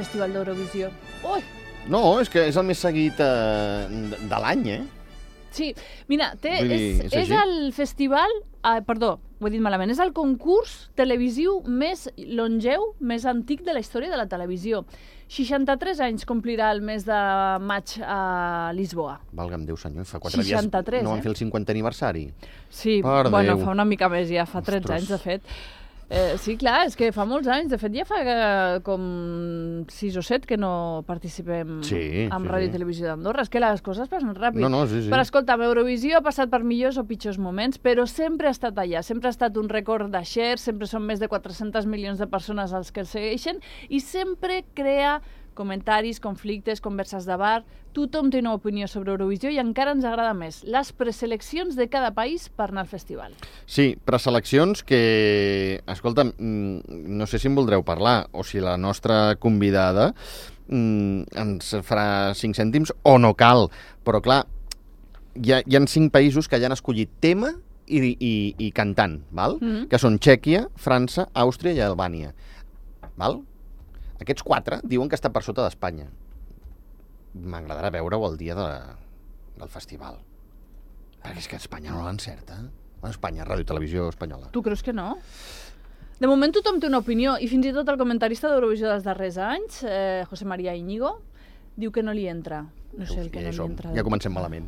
Festival d'Eurovisió. Ui! No, és que és el més seguit de l'any, Sí, mira, és és així? el festival... perdó, ho he dit malament. És el concurs televisiu més longeu, més antic de la història de la televisió. 63 anys complirà el mes de maig a Lisboa. Valga'm Déu, senyor, fa 4 63, dies no van fer el 50 aniversari. Sí, Per bueno, Déu. fa una mica més, ja fa 13 anys, de fet. Sí, clar, és que fa molts anys. De fet, ja fa com 6 o 7 que no participem amb Ràdio i Televisió d'Andorra. És que les coses passen ràpid. No, sí. Però escolta'm, Eurovisió ha passat per millors o pitjors moments, però sempre ha estat allà. Sempre ha estat un rècord de share, sempre són més de 400 milions de persones els que el segueixen i sempre crea comentaris, conflictes, converses de bar. Tothom té una opinió sobre Eurovisió i encara ens agrada més les preseleccions de cada país per anar al festival. Sí, preseleccions que, escolta'm, no sé si en voldreu parlar o si la nostra convidada ens farà 5 cèntims o no cal, però clar, hi ha 5 països que ja han escollit tema i cantant, val? Que són Txèquia, França, Àustria i Albània. Val? Aquests 4 diuen que està per sota d'Espanya. M'agradarà veure-ho el dia del festival. Perquè és que Espanya no l'encerta. Espanya, Ràdio i Televisió Espanyola. Tu creus que no? De moment tothom té una opinió i fins i tot el comentarista d'Eurovisió dels darrers anys, José María Íñigo, diu que no li entra. No sé el que no li entra. Ja comencem malament.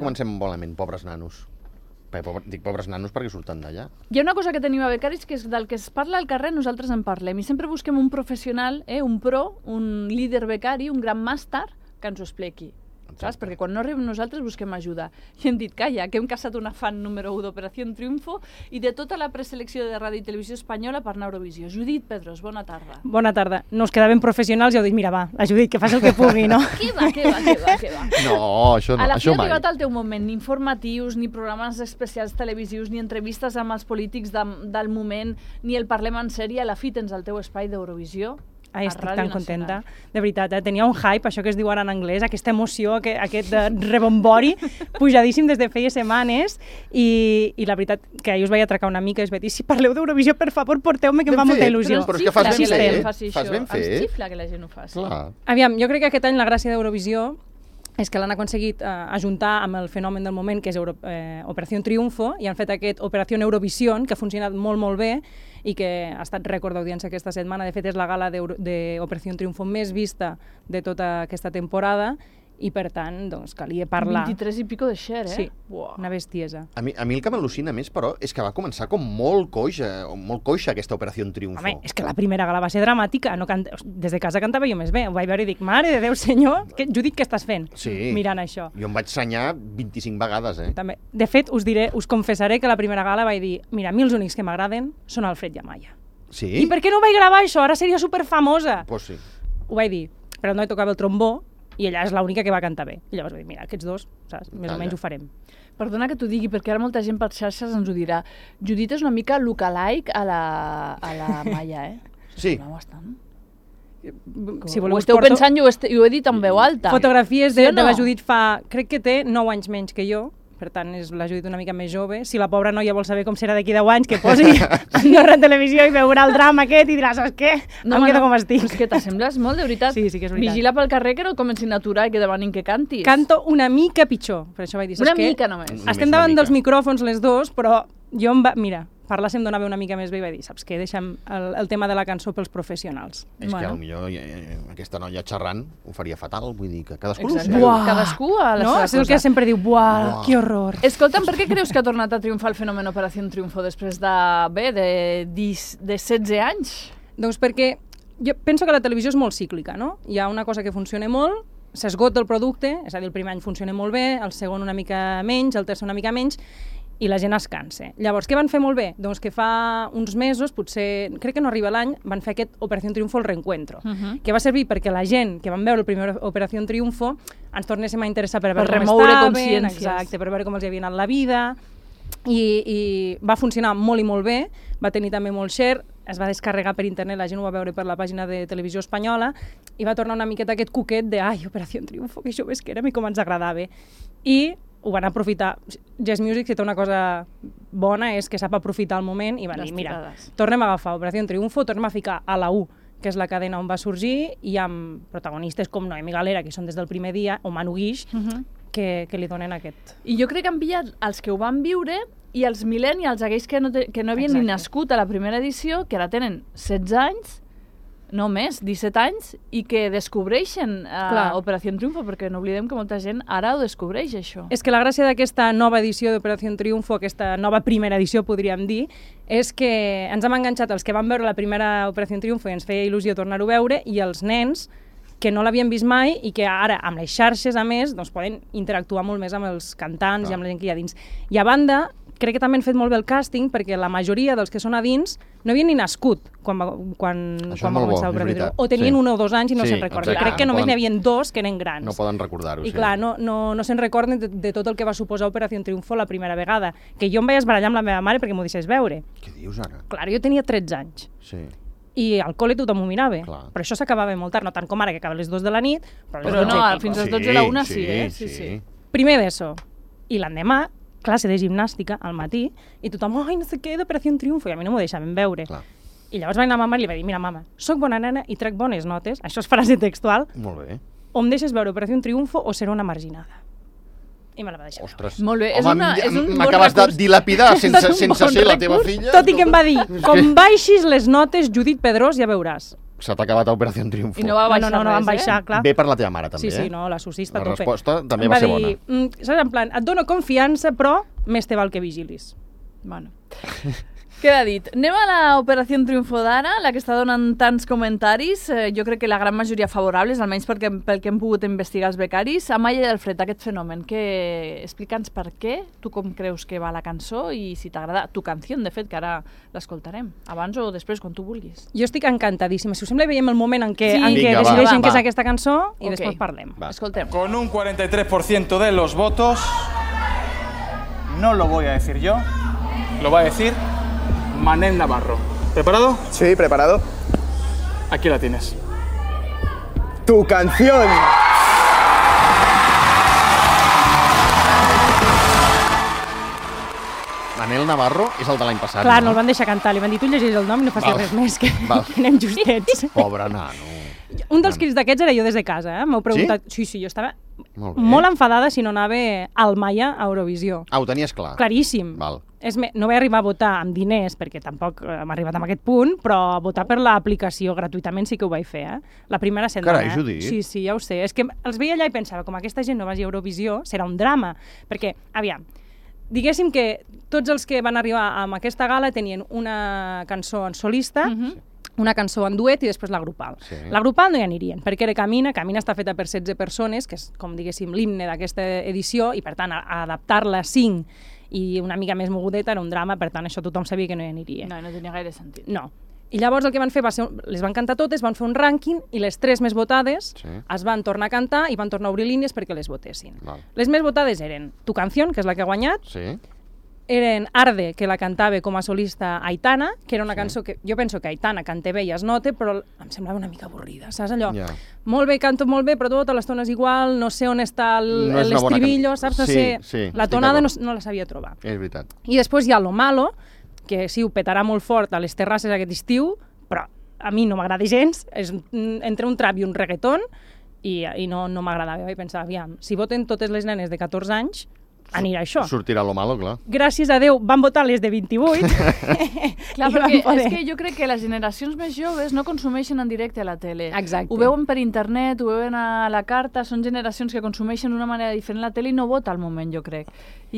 Pobres nanos. Dic pobres nanos perquè surten d'allà. Hi ha una cosa que tenim a Becaris, que és del que es parla al carrer, nosaltres en parlem. I sempre busquem un professional, un pro, un líder becari, un gran màster, que ens ho expliqui. Saps? Perquè quan no arribem nosaltres busquem ajuda. I hem dit, calla, que hem caçat una fan número 1 d'Operació Triunfo i de tota la preselecció de Ràdio i Televisió Espanyola per anar a Eurovisió. Judit Pedros, bona tarda. Bona tarda. No us quedaven professionals i heu dit, mira, va, la Judit, que faci el que pugui, no? Què va? No, això no, a la fi això ha mai. arribat el teu moment, ni informatius, ni programes especials televisius, ni entrevistes amb els polítics del moment, ni el Parlem en sèrie. A la fi tens el teu espai d'Eurovisió. Ai, estic tan contenta. De veritat, tenia un hype, això que es diu ara en anglès, aquesta emoció, aquest rebombori pujadíssim des de feia setmanes i la veritat que ahir us vaig atracar una mica i us vaig dir, si parleu d'Eurovisió, per favor, porteu-me, que em fa molta il·lusió. Però és que fas ben fet. Fas ben fet. Ens xifla que la gent ho faci. Aviam, jo crec que aquest any la gràcia d'Eurovisió és que l'han aconseguit ajuntar amb el fenomen del moment, que és Operació Triunfo, i han fet aquest Operació Eurovisió, que ha funcionat molt, molt bé, i que ha estat rècord d'audiència aquesta setmana. De fet, és la gala d'Operació Triunfo més vista de tota aquesta temporada, i per tant, doncs, calia parlar. 23 i pico de share, Sí, una bestiesa. A mi el que m'al·lucina més, però, és que va començar com molt coixa aquesta Operació Triunfo. Home, és que la primera gala va ser dramàtica. Des de casa cantava jo més bé. Ho vaig veure i dic, mare de Déu, senyor, Judit, què estàs fent mirant això? Jo em vaig senyar 25 vegades, També. De fet, us confessaré que la primera gala vaig dir, mira, a mi els únics que m'agraden són Alfred i Amaya. Sí? I per què no vaig gravar això? Ara seria superfamosa. Pues sí. Ho vaig dir, però no hi tocava el trombó, i ella és l'única que va cantar bé. I llavors vaig dir, mira, aquests dos, saps? Més o menys ho farem. Perdona que t'ho digui, perquè ara molta gent per xarxes ens ho dirà. Judit és una mica lookalike a la Maya, Sí. Si voleu, ho esteu pensant i ho he dit en veu alta. Fotografies de la Judit fa... Crec que té 9 anys menys que jo, per tant, és la Judit una mica més jove. Si la pobra noia vol saber com serà d'aquí 10 anys, que posi Andorra Televisió i veurà el drama aquest i dirà, saps què? Em quedo com estic. És que t'assembles molt, de veritat. Sí, que és veritat. Vigila pel carrer que no comencin a aturar i que demanin que cantis. Canto una mica pitjor, per això vaig dir, saps què? Una mica només. Estem davant dels micròfons les dos, però jo mira, parlar-se'm donava una mica més bé i vaig dir, saps què? Deixa'm el tema de la cançó pels professionals. És que potser aquesta noia xerrant ho faria fatal, vull dir que cadascú ho sé. Cadascú a la seva cosa. És el que sempre diu, buah, que horror. Escolta'm, per què creus que ha tornat a triomfar el fenomen Operació Triunfo després de 16 anys? Doncs perquè jo penso que la televisió és molt cíclica, no? Hi ha una cosa que funciona molt, s'esgota el producte, és a dir, el primer any funciona molt bé, el segon una mica menys, el tercer una mica menys, i la gent es cansa. Llavors, què van fer molt bé? Doncs que fa uns mesos, potser, crec que no arriba l'any, van fer aquest Operació Triunfo el Reencuentro, que va servir perquè la gent que van veure el primer Operació Triunfo ens tornéssim a interessar per veure com estaven, exacte, per veure com els havia anat la vida, i va funcionar molt i molt bé, va tenir també molt share, es va descarregar per internet, la gent ho va veure per la pàgina de Televisió Espanyola, i va tornar una miqueta aquest cuquet de ai, Operació Triunfo, que joves que érem i com ens agradava. I ho van aprofitar. Jazz Music, si té una cosa bona, és que sap aprofitar el moment i van dir, mira, tornem a agafar Operació Triunfo, tornem a ficar a la U, que és la cadena on va sorgir, i amb protagonistes com Noemi Galera, que són des del primer dia, o Manu Guix, que li donen aquest... I jo crec que han pillat els que ho van viure i els millennials, aquells que no havien ni nascut a la primera edició, que ara tenen 16 anys, no més, 17 anys, i que descobreixen Operació Triunfo, perquè no oblidem que molta gent ara ho descobreix, això. És que la gràcia d'aquesta nova edició d'Operació Triunfo, aquesta nova primera edició, podríem dir, és que ens hem enganxat els que van veure la primera Operació Triunfo i ens feia il·lusió tornar-ho a veure, i els nens que no l'havien vist mai i que ara, amb les xarxes, a més, doncs, poden interactuar molt més amb els cantants i amb la gent que hi ha dins. I a banda, crec que també han fet molt bé el càsting, perquè la majoria dels que són a dins no havien ni nascut quan va començar l'Operació Triunfo. O tenien 1 o 2 anys i no se'n recorden. Crec que només n'hi havia 2 que eren grans. No poden recordar-ho. I clar, no se'n recorden de tot el que va suposar Operació Triunfo la primera vegada. Que jo em vaig esbarallar amb la meva mare perquè m'ho deixés veure. Què dius ara? Clar, jo tenia 13 anys. Sí. I al col·le tothom ho mirava. Clar. Però això s'acabava molt tard, no tant com ara, que acaba a les 2 de la nit. Però no, fins a les 12 de la 1 sí. Primer d'ESO. I l'endemà, classe de gimnàstica al matí, i tothom, ai, no sé què, d'Operació Triunfo, i a mi no m'ho deixaven veure. Clar. I llavors vaig anar a mama i li vaig dir, mira, mama, soc bona nena i trec bones notes, això és frase textual, Molt bé. o em deixes veure Operació Triunfo o seré una marginada. I me la va deixar. Ostres. Molt bé, home, és un bon m'acabes de recurs. dilapidar sense ser la teva filla. Tot i que em va dir, com baixis les notes, Judit Pedrós, ja veuràs. Se t'ha acabat Operació Triunfo. I no va baixar no van baixar, clar. Bé per la teva mare, també, Sí, no, la sussista La a tope. resposta també Em va ser dir, saps, en plan, et dono confiança, però més te val que vigilis. Bueno. Queda dit. Anem a l'Operació Triunfo d'ara, la que està donant tants comentaris, jo crec que la gran majoria favorables, almenys pel que hem pogut investigar els becaris. Amaya del Fred, aquest fenomen, explica'ns per què, tu com creus que va la cançó i si t'agrada tu canció, de fet, que ara l'escoltarem, abans o després, quan tu vulguis. Jo estic encantadíssima. Si us sembla, veiem el moment en què, Vinga, decideixen va. què és aquesta cançó i després parlem. Va. Escoltem. Con un 43% de los votos, no lo voy a decir yo, lo va a decir Manel Navarro. ¿Preparado? Sí, preparado. Aquí la tienes. Tu canción. Manel Navarro és el de l'any passat. Clar, no el van deixar cantar, li van dir tu llegeix el nom i no facis res més, que anem justets. Pobre nano. Un dels crits d'aquests era jo des de casa, m'heu preguntat. Sí, jo estava molt enfadada si no anava al Maia a Eurovisió. Ah, ho tenies clar. Claríssim. Val. No vaig arribar a votar amb diners, perquè tampoc hem arribat a aquest punt, però a votar per l'aplicació gratuïtament sí que ho vaig fer, La primera setmana. Carai, Judit. Sí, ja ho sé. És que els veia allà i pensava, com aquesta gent no vagi a Eurovisió, serà un drama. Perquè, aviam, diguéssim que tots els que van arribar a aquesta gala tenien una cançó en solista, una cançó en duet i després la grupal. Sí. La grupal no hi anirien, perquè era Camina està feta per 16 persones, que és, com diguéssim, l'himne d'aquesta edició, i per tant, adaptar-la a 5 i una mica més mogudeta era un drama, per tant, això tothom sabia que no hi aniria. No tenia gaire sentit. No. I llavors el que van fer va ser, les van cantar totes, van fer un rànquing i les 3 més votades es van tornar a cantar i van tornar a obrir línies perquè les votessin. Val. Les més votades eren Tu canción, que és la que ha guanyat, Sí. eren Arde, que la cantava com a solista Aitana, que era una cançó que jo penso que Aitana canta bé i es nota, però em semblava una mica avorrida, saps allò? Ja. Molt bé, canto molt bé, però tota l'estona és igual, no sé on està No és una bona l'estribillo, saps? No Sí, sé, sí, la estic tonada d'acord. no la sabia trobar. És veritat. I després hi ha Lo Malo, que sí, ho petarà molt fort a les terrasses aquest estiu, però a mi no m'agrada gens, és entre un trap i un reggaeton, i no m'agradava. Vaig pensar, aviam, si voten totes les nenes de 14 anys, anirà això. Sortirà Lo Malo, clar. Gràcies a Déu van votar les de 28. Clar, perquè és que jo crec que les generacions més joves no consumeixen en directe a la tele. Exacte. Ho veuen per internet, ho veuen a la carta, són generacions que consumeixen d'una manera diferent la tele i no vota al moment, jo crec.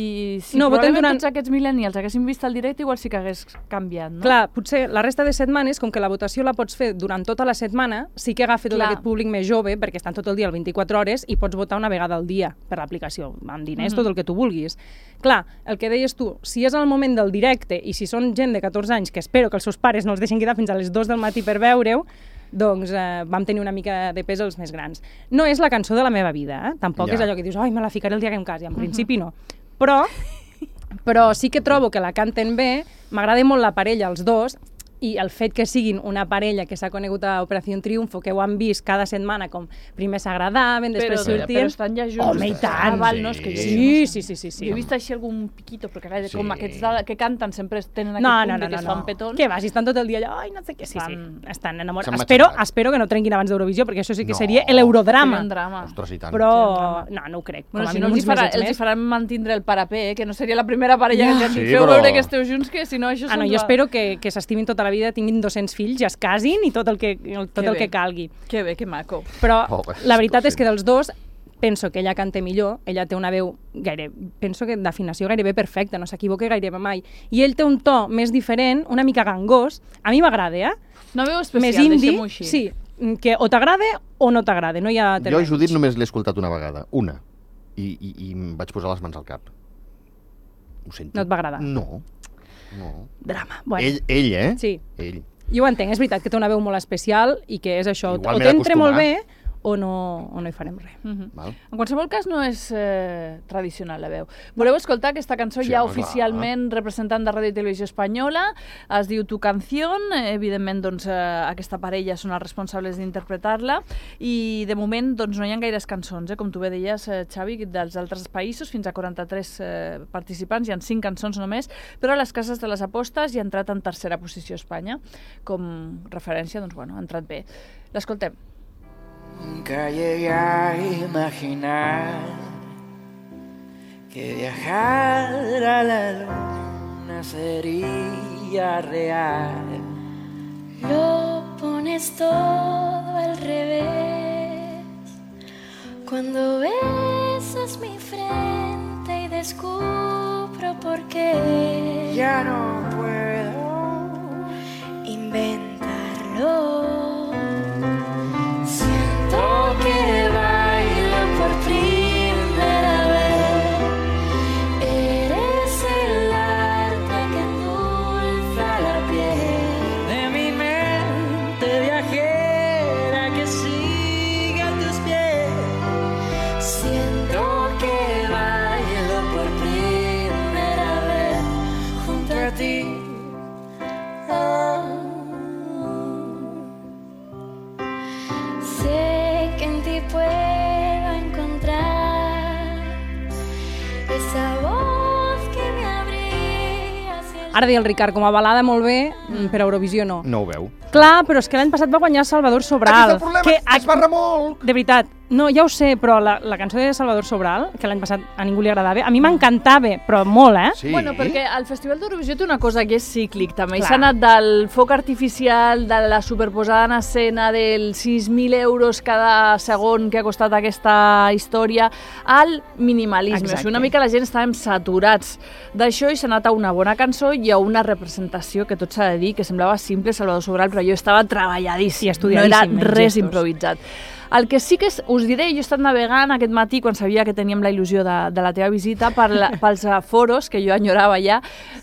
I si No, voten probablement durant- tots aquests millennials haguessin vist el directe, igual sí que hagués canviat, no? Clar, potser la resta de setmanes, com que la votació la pots fer durant tota la setmana, sí que agafa tot Clar. aquest públic més jove, perquè estan tot el dia al 24 hores, i pots votar una vegada al dia per l'aplicació, amb diners, tot el que tu vulguis. Clar, el que deies tu, si és al moment del directe i si són gent de 14 anys, que espero que els seus pares no els deixin quedar fins a les 2 del matí per veure-ho, doncs vam tenir una mica de pes els més grans. No és la cançó de la meva vida, tampoc Ja. és allò que dius, ai, me la ficaré el dia que em casi, en principi no. Però sí que trobo que la canten bé, m'agrada molt la parella, els dos, i el fet que siguin una parella que s'ha conegut a Operació Triunfo, que ho han vist cada setmana, com primer s'agradaven, després sortien... Però estan ja junts. Home, i tant! Val, no? És que Sí. Jo he vist així algun piquito, però que com aquests que canten sempre tenen aquest punt que es fan petons. Què va, si estan tot el dia allà, ai, no sé què, sí, estan enamorats. S'han Espero que no trenquin abans d'Eurovisió, perquè això sí que seria l'eurodrama. Ostres, i tant. Però no ho crec. Bueno, si no els hi faran mantindre el parapé, que no seria la primera parella que ens feu veure que esteu junts, que si no això jo espero que s'estimin tota la vida, tinguin 200 fills, ja es casin i tot el que calgui. Que bé, que maco. Però la veritat és que dels dos penso que ella canta millor, ella té una veu penso que d'afinació gairebé perfecta, no s'equivoca gairebé mai. I ell té un to més diferent, una mica gangós, a mi m'agrada, Una veu especial, més indie, deixem-ho així. sí, que o t'agrada o no t'agrada, no hi ha Jo a Judit només l'he escoltat una vegada, una, i em vaig posar les mans al cap. Ho sento. No et va agradar? No. Drama. Bueno. Ell, Sí. Ell. Jo ho entenc, és veritat que té una veu molt especial i que és això, Igual o m'he t'entra molt bé d'acostumar. o no hi farem res. Val. En qualsevol cas no és tradicional la veu. Voleu escoltar aquesta cançó ja oficialment representant de Ràdio i Televisió Espanyola, es diu Tu Canción, evidentment doncs, aquesta parella són els responsables d'interpretar-la i de moment doncs, no hi ha gaires cançons, com tu bé deies, Xavi, dels altres països, fins a 43 participants, hi ha 5 cançons només, però a les cases de les apostes hi ha entrat en tercera posició a Espanya, com referència, doncs bueno, ha entrat bé. L'escoltem. Nunca llegué a imaginar que viajar a la luna sería real. Lo pones todo al revés cuando besas mi frente y descubro por qué Ya no puedo inventarlo. Siento que bailo por primera vez. Eres el arte que endulza la piel de mi mente viajera que sigue a tus pies. Siento que bailo por primera vez junto a ti. Sé que en ti puedo encontrar esa voz que me abría hacia el... Ara deia el Ricard, com a balada molt bé, per a Eurovisió no. No ho veu. Clar, però és que l'any passat va guanyar Salvador Sobral. Aquí està el problema, que es fa remolc! De veritat, no, ja ho sé, però la cançó de Salvador Sobral, que l'any passat a ningú li agradava, a mi m'encantava, però molt, Sí. Bueno, perquè el Festival d'Eurovisió té una cosa que és cíclic, també. Clar. S'ha anat del foc artificial, de la superposada en escena dels 6.000 euros cada segon que ha costat aquesta història, al minimalisme. Exacte. O sigui, una mica la gent estàvem saturats d'això i s'ha anat a una bona cançó i a una representació que tot s'ha de dir, que semblava simple, Salvador Sobral, però jo estava treballadíssim. I estudiadíssim, No era els res gestos. improvisat. El que sí que us diré, jo he estat navegant aquest matí quan sabia que teníem la il·lusió de la teva visita pels foros que jo enyorava ja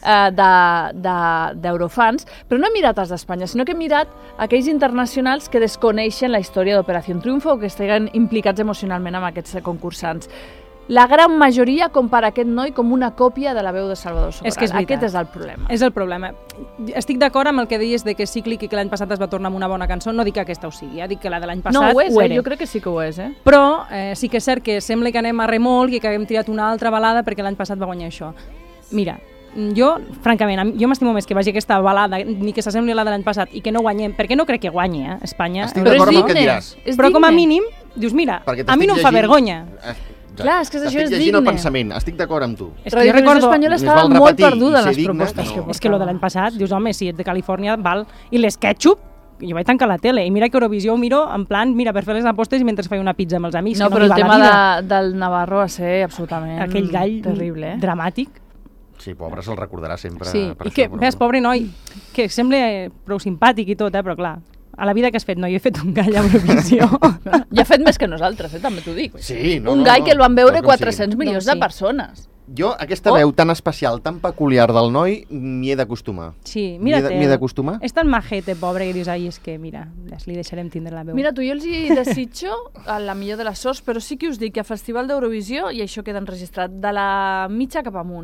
d'Eurofans, però no he mirat els d'Espanya, sinó que he mirat aquells internacionals que desconeixen la història d'Operació Triunfo o que estiguen implicats emocionalment amb aquests concursants. La gran majoria compara aquest noi com una còpia de la veu de Salvador Sobral. És que és veritat. Aquest és el problema. És el problema. Estic d'acord amb el que deies de que és cíclic i que l'any passat es va tornar amb una bona cançó. No dic que aquesta ho sigui, dic que la de l'any passat No ho és, era. jo crec que sí que ho és, Però sí que és cert que sembla que anem a remolc i que haguem triat una altra balada perquè l'any passat va guanyar això. Mira, jo, francament, jo m'estimo més que vagi aquesta balada ni que s'assembli a la de l'any passat i que no guanyem, perquè no crec que guanyi, Espanya. Estic Però és d'acord amb el que digne. diràs. És Però com a digne. mínim, dius, mira, Perquè a mi no em fa t'estic vergonya. Clar, és que això és Estic llegint el digne. pensament, estic d'acord amb tu. És que Radio jo recordo... Espanyola Més estava val molt repetir perduda i en ser les digne propostes que que no. És que lo de l'any passat, dius, home, si ets de Califòrnia, val. I les ketchup, jo vaig tancar la tele. I mira que Eurovisió ho miro en plan, mira, per fer les apostes i mentre faig una pizza amb els amics. No, que però m'hi el va la tema vida. del Navarro va ser absolutament Aquell gall terrible. dramàtic. Sí, pobre, se'l recordarà sempre Sí, per i això. que, però ves, bueno. pobre noi, que sembla prou simpàtic i tot, però clar, a la vida que has fet, no, jo he fet un gall a Eurovisió. Ja ha fet més que nosaltres, també t'ho dic. Sí, no, un no, gall no, que el van veure tal com 400 sigui. milions Doncs sí. de persones. Jo, aquesta veu tan especial, tan peculiar del noi, m'hi he d'acostumar. Sí, mira-te. M'hi he d'acostumar? És tan majete, pobre, que dius, ai, és que, mira, li deixarem tindre la veu. Mira, tu, jo els hi desitjo a la millor de les sorts, però sí que us dic que a Festival d'Eurovisió, i això queda enregistrat, de la mitja cap amunt,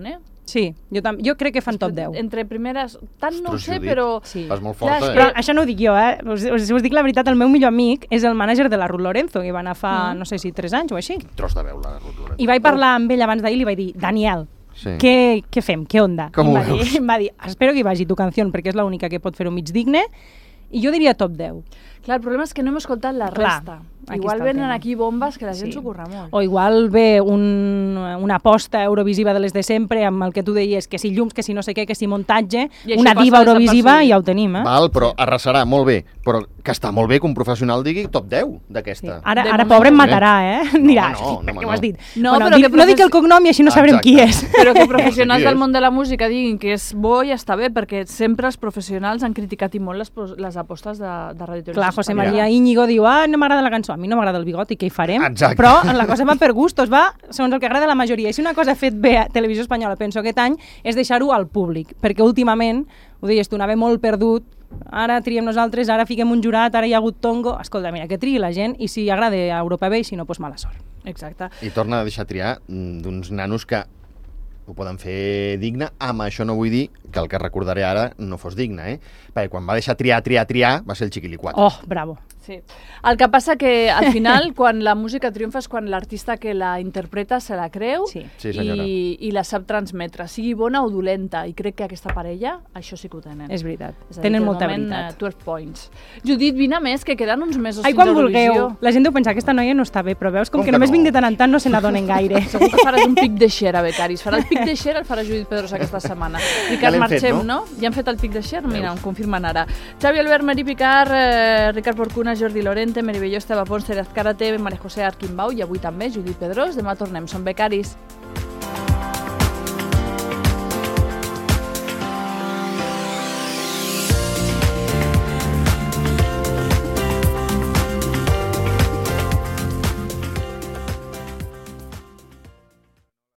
Sí, jo crec que fan top 10. Entre primeres... Tant no ho Ostres, sé, Judit. però... Sí. Vas molt Clar, forta, és Però que- això no ho dic jo, Si us dic la veritat, el meu millor amic és el mànager de la Ruth Lorenzo, que va anar fa, no sé si 3 anys o així. Tros de veu, la Ruth Lorenzo. I vaig parlar amb ell abans d'ahir i li vaig dir, Daniel, Sí. què fem? Què onda? Com I ho em va dir, veus? em va dir, espero que hi vagi tu canció, perquè és l'única que pot fer-ho mig digne, i jo diria top 10. Clar, el problema és que no hem escoltat la Clar, resta. aquí Igual està el venen tema. aquí bombes que la gent Sí. s'ho curra molt. O igual ve una aposta eurovisiva de les de sempre amb el que tu deies, que si llums, que si no sé què, que si muntatge, I això una passa diva eurovisiva desapercebut. i ja ho tenim, Val, però arrasarà, molt bé. Però que està molt bé que un professional digui top 10 d'aquesta. Ara, De ara moment, pobre em no. matarà, Dirà, No, per què ho has dit? No, bueno, però que no dic el cognom i així no sabrem qui és. Però que professionals qui és. del món de la música diguin que és bo i està bé, perquè sempre els professionals han criticat i molt les apostes de Radio Televisió Clar, José Espanyola. María Íñigo diu, no m'agrada la cançó, a mi no m'agrada el bigoti, què hi farem? Exacte. Però la cosa va per gustos, va segons el que agrada a la majoria. I si una cosa ha fet bé a Televisió Espanyola, penso aquest any, és deixar-ho al públic, perquè últimament, ho deies tu, anava molt perdut, ara triem nosaltres, ara fiquem un jurat, ara hi ha hagut tongo, escolta, mira, que triï la gent, i si agrada a Europa bé, i si no, doncs mala sort. Exacte. I torna a deixar triar d'uns nanos que ho poden fer digne. Amb això no vull dir que el que recordaré ara no fos digne, Perquè quan va deixar triar va ser el Chiquilicuatre. Oh, bravo. Sí. El que passa que al final, quan la música triomfa és quan l'artista que la interpreta se la creu Sí. Sí, senyora. i la sap transmetre, sigui bona o dolenta. I crec que aquesta parella, això sí que ho tenen. És veritat. És a dir, Tenen de molta moment, veritat. 12 points. Judit, vine a més, que queden uns mesos Ai, fins a quan vulgueu. Eurovisió. La gent deu pensar que aquesta noia no està bé, però veus com Com que que només no? vinc de tant en tant no se n'adonen gaire. Segur que faràs un pic de xera, becaris. Farà el pic de xera, el farà Judit Pedrosa aquesta setmana. Ricard, l'hem fet, marxem, no? Ja han fet el pic de xera? Mira, em confirmen ara. Xavi Albert, Meri Picard, Ricard Porcuna, Jordi Lorente, Meribelló, Esteve Pons, Ceraz Cárate, Maria José Arquimbau i avui també Judit Pedrós. Demà tornem. Som becaris.